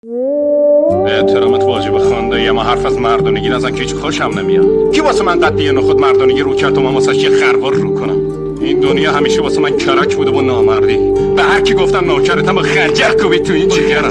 به احترامت واجب خواندایی، اما حرف از مردونگی نزن که هیچ خوشم نمیاد. کی واسه من قطعی نخود مردونگی رو کرد و من واسه یه خروار رو کنم؟ این دنیا همیشه واسه من کرک بوده با نامردی. به هر کی گفتم نوکرتم با خنجر کوبید تو این جگرم.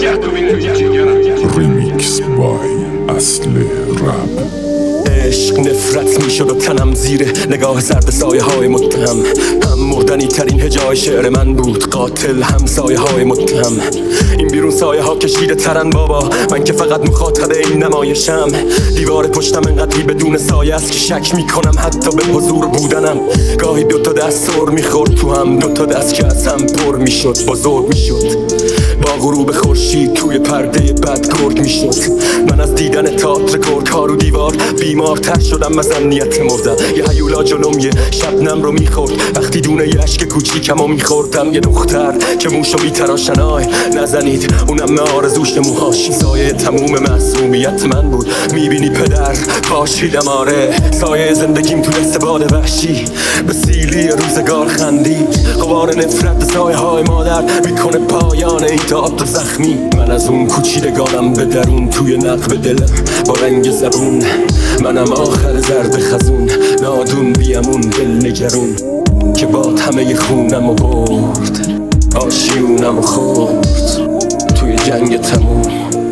ریمیکس بای اصل رپ. عشق نفرت میشد و تنم زیر نگاه زرد سایه های متهم. هم مردنی ترین هجای شعر من بود، قاتل هم سایه های متهم. این بیرون سایه ها کشیده ترن بابا، من که فقط مخاطب این نمایشم. دیوار پشتم انقدری بدون سایه است که شک میکنم حتی به حضور بودنم. گاهی دوتا دست سر میخورد تو هم، دوتا دست که از هم پر میشد، بزرگ میشد. با غروب خورشید توی پرده بد گرگ میشد. من از دیدن تئاتر گرگ ها رو دیوار بیمارتر شدم، از امنیت مردم. یه هیولا جلوم یه شبنم رو میخورد، وقتی دونه یه عشق کوچیکم رو میخوردم. یه دختر که موشو میتراشن، آی نزنید اونم آرزوش موهاش. سایه تموم معصومیت من بود، میبینی پدر پاشیدم. آره سایه زندگیم تو دست باد وحشی به سیلی روزگار خندید. غبار نفرت سایه های مادر میکنه پایان این تئاتر زخمی. من از اون کوچیدگانم به درون، توی نقب دلم با رنگ زبون. منم آخر زرد خزون، نادون بیامون دل نگرون که باد همه خونم و برد، آشیونم و خورد توی جنگ تموم.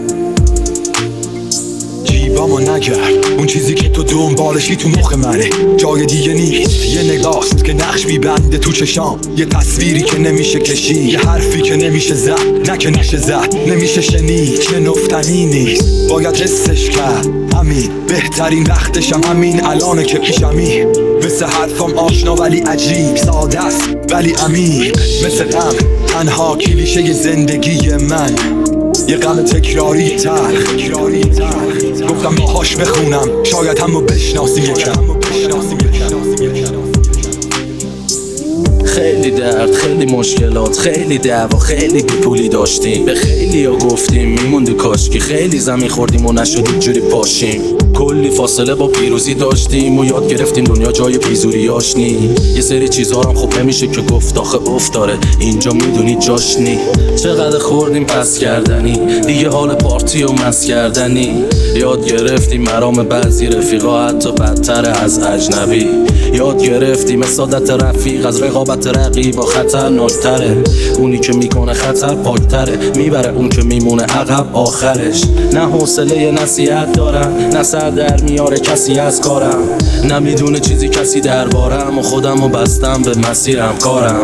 جیبامو نگرد، اون چیزی که تو دنبالشی تو مخ منه. جای دیگه نیست، یه نگاست که نقش میبنده تو چشام. یه تصویری که نمیشه کشید، یه حرفی که نمیشه زد، نه که نشه زد، نمیشه شنید، شنفتنی نیست، باید حسش کرد. همین بهترین وقتشم، همین الانه که پیشمی. مثل حرفم آشنا ولی عجیب، ساده است ولی عمیق. مثل غم تنها کلیشه زندگی من، یه غم تکراری تلخ. گفتم باهاش بخونم، شاید همو بشناسی یکم. خیلی درد، خیلی مشکلات، خیلی دعوا، خیلی بیپولی داشتیم. به خیلی ها گفتیم میموندی کاشکی، خیلی زمین خوردیم و نشد اینجوری پاشیم. کلی فاصله با پیروزی داشتیم و یاد گرفتیم دنیا جای پیزوریاش نی. یه سری چیزها هم خوب نمیشه که گفت، آخه افتاره اینجا میدونی جاش نی. چقدر خوردیم پس کردنی، دیگه حال پارتی و مس کردنی. یاد گرفتیم مرام بعضی رفیقا حتی بدتر از اجنبی. یاد گرفتیم سعادت رفیق از رقابت رقیب و خطرناکتره. اونی که میکنه خطر پاکتره، میبره اون که میمونه عقب آخرش. نه حوصله نصیحت دارم، نه سر در میاره کسی از کارم، نمیدونه چیزی کسی دربارم و خودمو بستم به مسیرم کارم.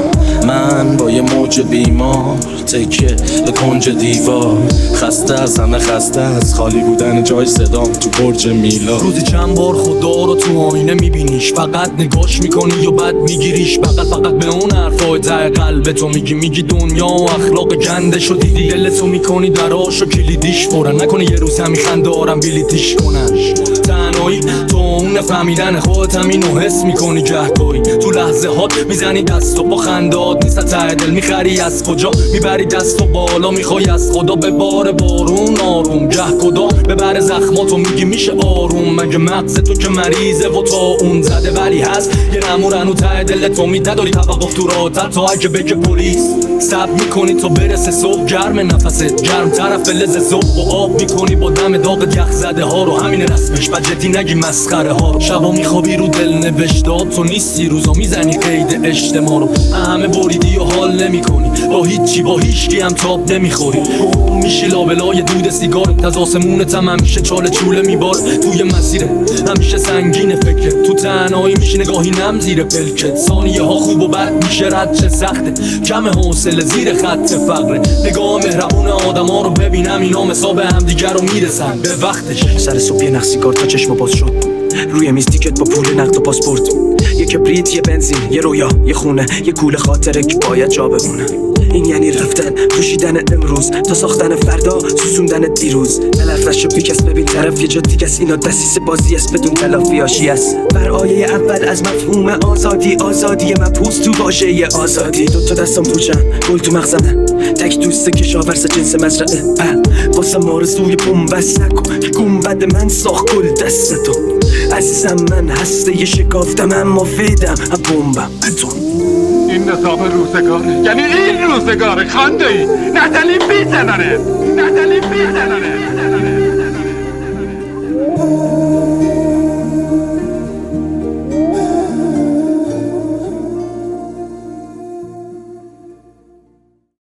من با یه موج بیمار تکیه به کنج دیوار، خسته از همه، خسته از خالی بودن جای صدام تو برج میلا. روزی چند بار خدا رو تو آینه میبینیش، فقط نگاش میکنی و بعد میگیریش. فقط به اون حرفای ته قلب تو میگی دنیا و اخلاق گنده شدیدی. دلتو میکنی دراشو کلیدیش برن، نکنه یه روز همین خنده آرم بلیتیش کنن. تنهایی تو اون فهمیدن خودت همینو حس میکنی گهگاهی. تو لحظه هات میزنی دست و با خندهات نیست ته دل میخری از کجا میبری دست و بالا میخوای از خدا به بار بارون آروم. گه کدا ببره زخماتو میگی میشه آروم. مگه مغز تو که مریضه و تا اون زده ولی هست یه نمورنو ته دل تو میده. داری توقف تو راحت تا اگه بگه پلیس سب میکنی تو برسه صبح. گرم نفست گرم طرف فلز زوب و آب میکنی با دم داغ یخ زده ها رو. همین رسمش و جدی نگی مسخره ها. شبا میخوابی رو دل نوشتات تو نیستی، روزا میزنی قید اجتماع رو. همه بریدی و حال نمیکنی با هیچی، با هیچکی هم تاب نمیخوری. میشی لابلای دود سیگارت، از آسمونت هم همیشه چاله چوله میبار. توی مسیره همیشه سنگین فکر، تو تنهایی میشی نگاهی نم زیر پلکت. ثانیه ها خوب و بد میشه رد چه سخته، کم حوصله زیر خط فقره. نگاه مهربون آدم ها رو ببینم، اینا مثاب هم دیگر رو میرسن به وقتش. سر صبح یه نخ سیگار تا چشم باز شد، روی میز تیکت با پول نقد و پاسپورت. یه کبریت، یه بنزین، یه رویا، یه خونه، یه کوله خاطره که باید جا بمونه. این یعنی رفتن، پوشیدن امروز تا ساختن فردا، سوسوندن دیروز. نلفش رو بیکس ببین طرف یه جا دیگه است. اینا دسیس بازی است بدون تلافی آشی است. بر آیه اول از مفهوم آزادی، آزادی مبهوس تو واژه آزادی. دوتا دستم پوچن، گل تو مغزمه، تک دوسته کشاورز جنس مزرعه. واسه مارزوی بومبست نکن که گنبد من ساخت گل دستتو. عزیزم من هسته یه شکافتم اما فیدم هم بومبم بتون. این نظام روزگاره، یعنی این روزگاره خانده ای نتلی بیزننه. نزنی میزنم